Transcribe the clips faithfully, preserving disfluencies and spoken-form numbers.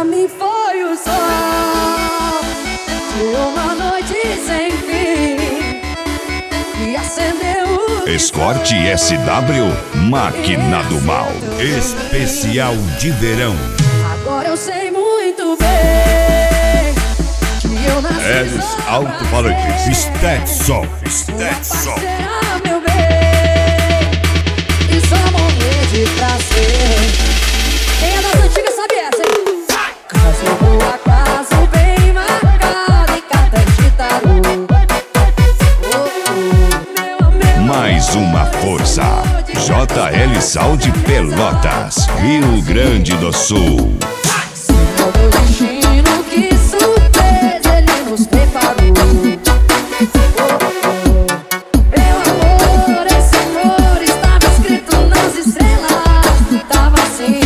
mim foi o sol de uma noite sem fim e acendeu o Escort S W, Máquina do Mal. Especial de verão. Agora eu sei muito bem que eu nasci Elis só Alto-Falantes. Stetson. Stetson. será meu bem e só morrer de prazer. Quem é das antigas sabe essa, hein? Caso boa, caso bem marcado em carta de tarô. Oh, oh, meu amor. Mais uma força. J L Sal de Pelotas, Rio Grande do Sul. Sinal do destino, que surpresa ele nos preparou. Oh, oh. Meu amor, esse amor estava escrito nas estrelas. Tava assim.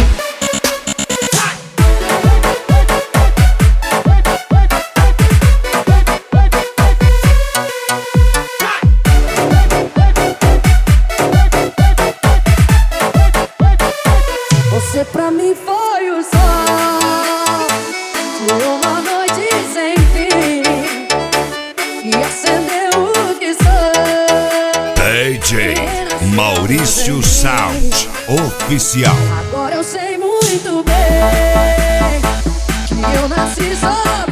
Você pra mim foi o sol de uma noite sem fim e acendeu o que sou. D J Maurício Sound Oficial. Agora eu sei muito bem que eu nasci só